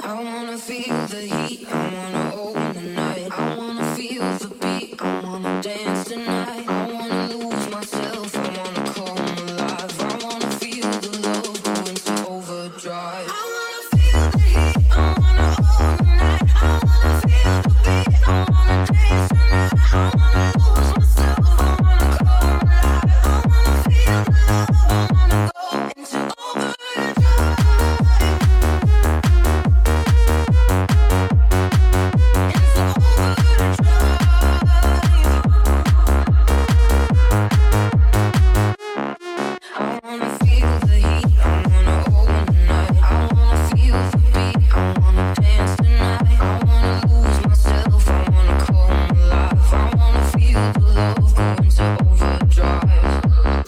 I wanna feel the heat, I wanna own the night. I wanna feel the beat, I wanna dance tonight. I wanna lose myself, I wanna come alive. I wanna feel the love go into overdrive. I wanna feel the heat, I wanna own the night. I wanna feel the beat, I wanna dance